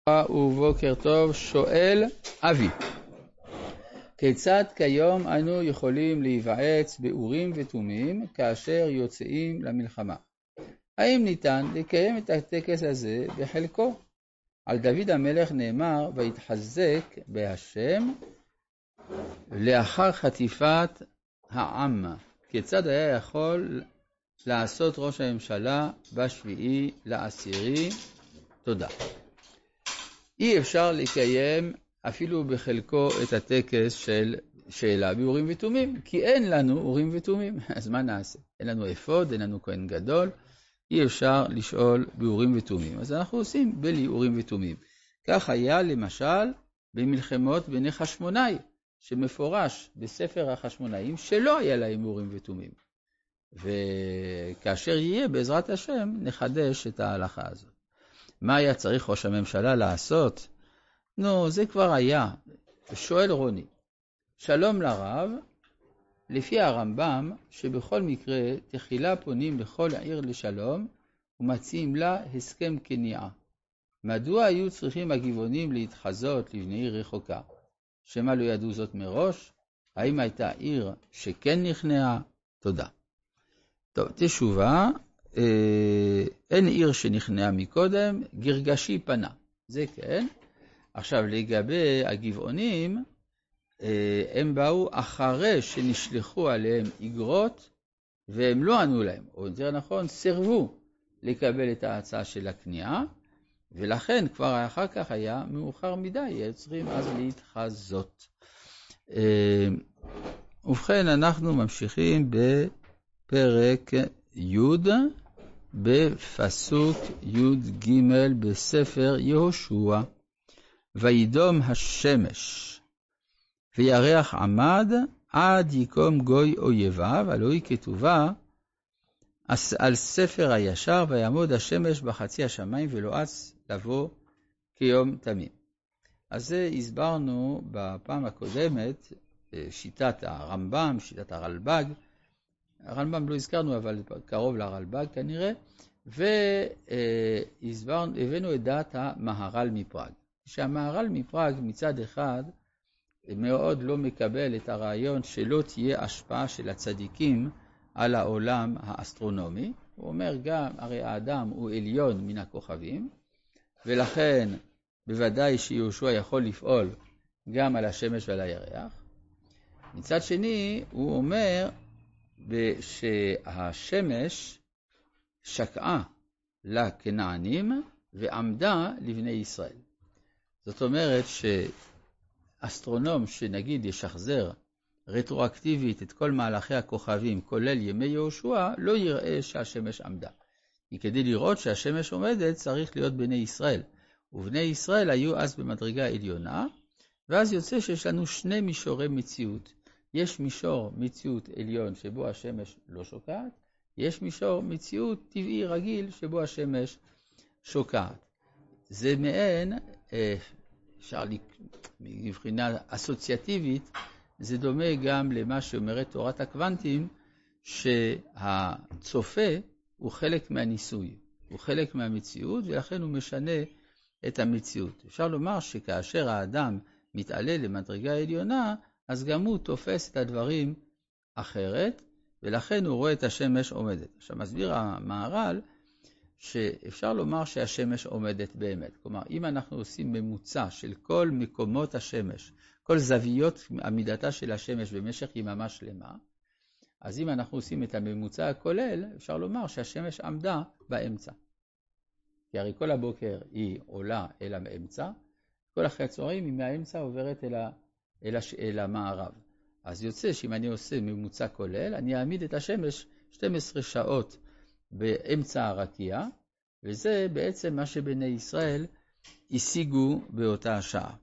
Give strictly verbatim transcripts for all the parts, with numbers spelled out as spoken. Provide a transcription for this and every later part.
ובוקר טוב. שואל אבי, כיצד כיום אנו יכולים להיוועץ באורים ותומים כאשר יוצאים למלחמה? האם ניתן לקיים את הטקס הזה בחלקו? על דוד המלך נאמר ויתחזק בהשם לאחר חטיפת העם. כיצד היה יכול לעשות ראש הממשלה בשביעי לעשירי? תודה. אי אפשר לקיים אפילו בחלקו את הטקס של שאלה באורים ותומים, כי אין לנו אורים ותומים. אז מה נעשה? אין לנו אפוד, אין לנו כהן גדול, אי אפשר לשאול באורים ותומים. אז אנחנו עושים בלי אורים ותומים. כך היה למשל במלחמות בני חשמונאי, שמפורש בספר החשמונאים שלא היה להם אורים ותומים. וכאשר יהיה בעזרת השם נחדש את ההלכה הזאת. מה היה צריך ראש הממשלה לעשות? נו, זה כבר היה. שואל רוני, שלום לרב, לפי הרמב"ם שבכל מקרה תחילה פונים לכל עיר לשלום ומציעים לה הסכם כניעה. מדוע היו צריכים הגבעונים להתחזות לבני עיר רחוקה? שמה לא ידעו זאת מראש? האם הייתה עיר שכן נכנעה? תודה. טוב, תשובה. אה, אין עיר שנכנעה מקודם, גרגשי פנה. זה כן. עכשיו לגבי הגבעונים, אה, הם באו אחרי שנשלחו עליהם איגרות, והם לא ענו להם, או יותר נכון, סרבו לקבל את ההצעה של הכניעה, ולכן כבר אחר כך היה מאוחר מדי, היו צריכים אז להתחזות. אה, ובכן, אנחנו ממשיכים בפרק י' בפסוק י' ג' בספר יהושע. וידום השמש וירח עמד עד יקום גוי אויביו, הלוא היא כתובה על ספר הישר, ויעמוד השמש בחצי השמיים ולועץ לבוא כיום תמים. אז זה הסברנו בפעם הקודמת, שיטת הרמב"ם, שיטת הרלב"ג. הרמב"ם לא הזכרנו, אבל קרוב לרלב"ג כנראה, והבאנו את דעת המהר"ל מפראג. שהמהר"ל מפראג מצד אחד מאוד לא מקבל את הרעיון שלא תהיה השפעה של הצדיקים על העולם האסטרונומי. הוא אומר גם, הרי האדם הוא עליון מן הכוכבים, ולכן בוודאי שיהושע יכול לפעול גם על השמש ועל הירח. מצד שני הוא אומר שהשמש שקעה לכנענים ועמדה לבני ישראל. זאת אומרת שאסטרונום שנגיד ישחזר רטרואקטיבית את כל מהלכי הכוכבים כולל ימי יהושע לא יראה שהשמש עמדה. כי כדי לראות שהשמש עומדת צריך להיות בני ישראל. ובני ישראל היו אז במדרגה עליונה, ואז יוצא שיש לנו שני מישורי מציאות. יש מישור מציאות עליון שבו השמש לא שוקעת, יש מישור מציאות טבעי רגיל שבו השמש שוקעת. זה מעין, אפשר מבחינה אסוציאטיבית, זה דומה גם למה שאומרת תורת הקוונטים, שהצופה הוא חלק מהניסוי, הוא חלק מהמציאות, ולכן הוא משנה את המציאות. אפשר לומר שכאשר האדם מתעלה למדרגה עליונה, אז גם הוא תופס את הדברים אחרת, ולכן הוא רואה את השמש עומדת. עכשיו מסביר המהר"ל שאפשר לומר שהשמש עומדת באמת. כלומר, אם אנחנו עושים ממוצע של כל מקומות השמש, כל זוויות עמידתה של השמש במשך יממה שלמה, אז אם אנחנו עושים את הממוצע הכולל, אפשר לומר שהשמש עמדה באמצע. כי הרי כל הבוקר היא עולה אל האמצע, כל אחרי הצהריים היא מהאמצע עוברת אל, ה, אל, הש, אל המערב. אז יוצא שאם אני עושה ממוצע כולל, אני אעמיד את השמש שתים עשרה שעות באמצע הרקיע, וזה בעצם מה שבני ישראל השיגו באותה השעה.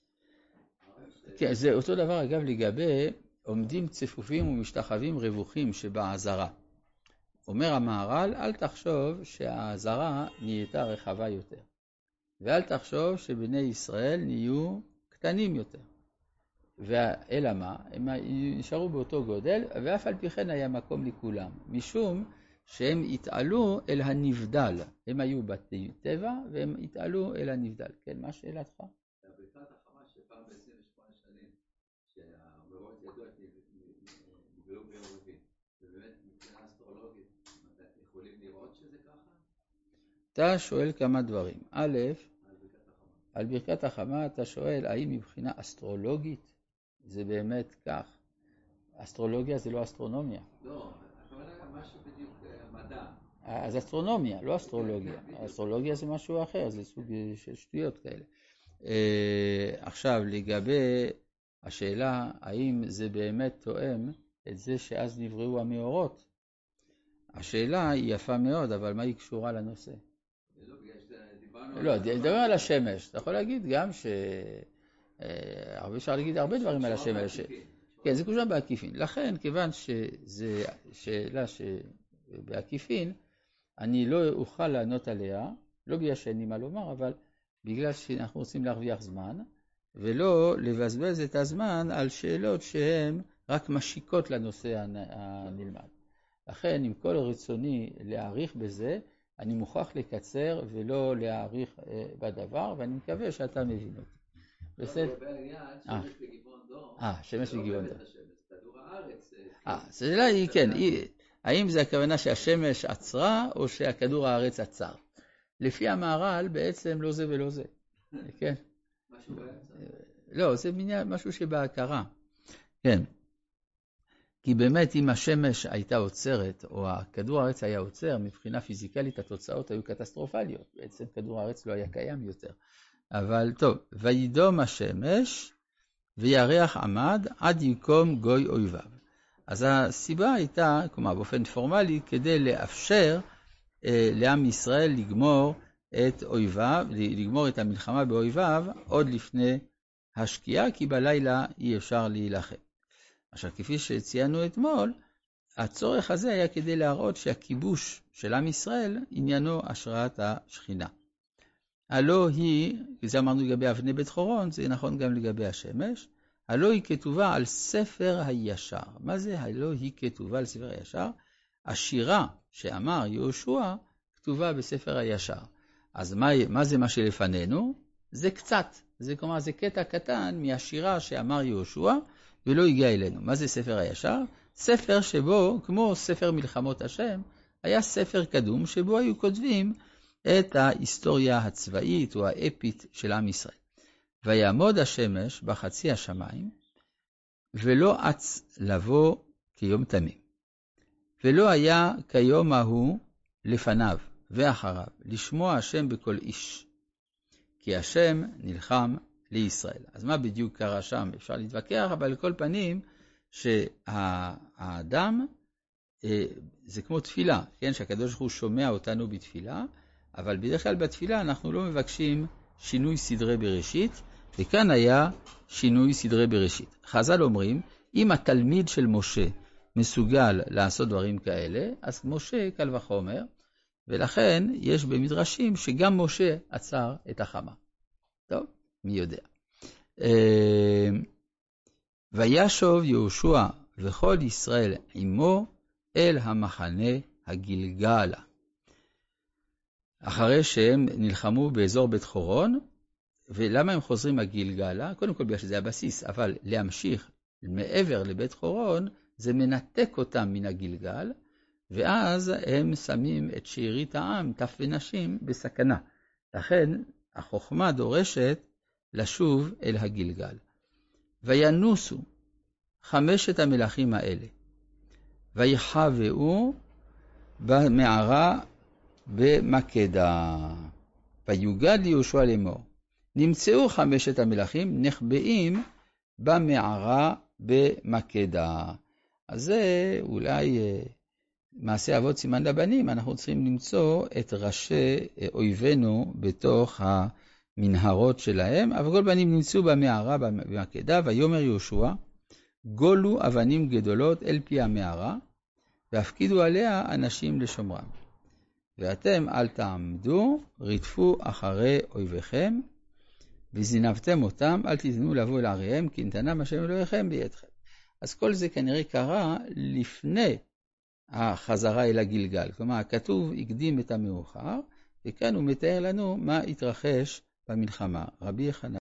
זה אותו דבר אגב לגבי עומדים צפופים ומשתחווים רווחים שבעזרה. אומר המהר"ל, אל תחשוב שהעזרה נהייתה רחבה יותר, ואל תחשוב שבני ישראל נהיו קטנים יותר. ואלא מה, הם נשארו באותו גודל, ואף על פי כן היה מקום לכולם, משום שהם התעלו אל הנבדל. הם היו בטבע והם התעלו אל הנבדל. כן, מה שאלתך? בברכת החמה שפעם ב-עשרים ושמונה שנים, שהמאורעות ידוע נגלו ביום רביעי, ובאמת מבחינה אסטרולוגית, יכולים לראות שזה ככה? אתה שואל כמה דברים. א', על ברכת החמה אתה שואל, האם מבחינה אסטרולוגית זה באמת כך? אסטרולוגיה זה לא אסטרונומיה. לא, הכוונה משהו בדיוק מדע. אז אסטרונומיה, לא אסטרולוגיה. אסטרולוגיה זה משהו אחר, זה סוג של שטויות כאלה. עכשיו, לגבי השאלה, האם זה באמת תואם את זה שאז נבראו המאורות? השאלה היא יפה מאוד, אבל מה היא קשורה לנושא? לא, דבר על השמש. אתה יכול להגיד גם ש... הרבה אפשר להגיד הרבה דברים על השמש. כן, זה קשור בעקיפין. לכן, כיוון שזו שאלה שבעקיפין, אני לא אוכל לענות עליה, לא בגלל שאין לי מה לומר, אבל בגלל שאנחנו רוצים להרוויח זמן, ולא לבזבז את הזמן על שאלות שהן רק משיקות לנושא הנלמד. לכן, עם כל רצוני להעריך בזה, אני מוכרח לקצר ולא להעריך בדבר, ואני מקווה שאתה מבין אותי. בסדר? שמש בגבעון דום. אה, שמש בגבעון דום. כדור הארץ. אה, השאלה היא, כן, האם זה הכוונה שהשמש עצרה או שהכדור הארץ עצר? לפי המהר"ל בעצם לא זה ולא זה. כן? משהו באמצע? לא, זה משהו שבהכרה. כן. כי באמת אם השמש הייתה עוצרת, או הכדור הארץ היה עוצר, מבחינה פיזיקלית התוצאות היו קטסטרופליות. בעצם כדור הארץ לא היה קיים יותר. אבל טוב, וידום השמש וירח עמד עד יקום גוי אויביו. אז הסיבה הייתה, כלומר באופן פורמלי, כדי לאפשר אה, לעם ישראל לגמור את אויביו, לגמור את המלחמה באויביו עוד לפני השקיעה, כי בלילה אי אפשר להילחם. עכשיו, כפי שציינו אתמול, הצורך הזה היה כדי להראות שהכיבוש של עם ישראל עניינו השראת השכינה. הלא היא, זה אמרנו לגבי אבני בית חורון, זה נכון גם לגבי השמש, הלא היא כתובה על ספר הישר. מה זה הלא היא כתובה על ספר הישר? השירה שאמר יהושע כתובה בספר הישר. אז מה, מה זה מה שלפנינו? זה קצת, זה כלומר זה קטע קטן מהשירה שאמר יהושע ולא הגיע אלינו. מה זה ספר הישר? ספר שבו, כמו ספר מלחמות השם, היה ספר קדום שבו היו כותבים את ההיסטוריה הצבאית או האפית של עם ישראל. ויעמוד השמש בחצי השמיים, ולא אץ לבוא כיום תמים. ולא היה כיום ההוא לפניו ואחריו, לשמוע השם בכל איש. כי השם נלחם לישראל. אז מה בדיוק קרה שם? אפשר להתווכח, אבל לכל פנים, שהאדם, זה כמו תפילה, כן? שהקדוש ברוך הוא שומע אותנו בתפילה, אבל בדרך כלל בתפילה אנחנו לא מבקשים שינוי סדרי בראשית, וכאן היה שינוי סדרי בראשית. חז"ל אומרים, אם התלמיד של משה מסוגל לעשות דברים כאלה, אז משה קל וחומר, ולכן יש במדרשים שגם משה עצר את החמה. טוב, מי יודע. וישוב יהושע וכל ישראל עמו אל המחנה הגלגלה. אחרי שהם נלחמו באזור בית חורון, ולמה הם חוזרים הגלגלה? קודם כל בגלל שזה הבסיס, אבל להמשיך מעבר לבית חורון, זה מנתק אותם מן הגלגל, ואז הם שמים את שארית העם, טף ונשים, בסכנה. לכן החוכמה דורשת לשוב אל הגלגל. וינוסו חמשת המלכים האלה, ויחבאו במערה במקדה. ויוגד ליהושע לאמור, נמצאו חמשת המלכים נחבאים במערה במקדה. אז זה אולי מעשה אבות סימן לבנים, אנחנו צריכים למצוא את ראשי אויבינו בתוך המנהרות שלהם, אבל כל בנים נמצאו במערה במקדה, ויאמר יהושע, גולו אבנים גדולות אל פי המערה, והפקידו עליה אנשים לשומרם. ואתם אל תעמדו, רדפו אחרי אויביכם, וזינבתם אותם, אל תיתנו לבוא אל עריהם, כי נתנם השם אלוהיכם בידכם. אז כל זה כנראה קרה לפני החזרה אל הגלגל. כלומר, הכתוב הקדים את המאוחר, וכאן הוא מתאר לנו מה התרחש במלחמה. רבי יחנן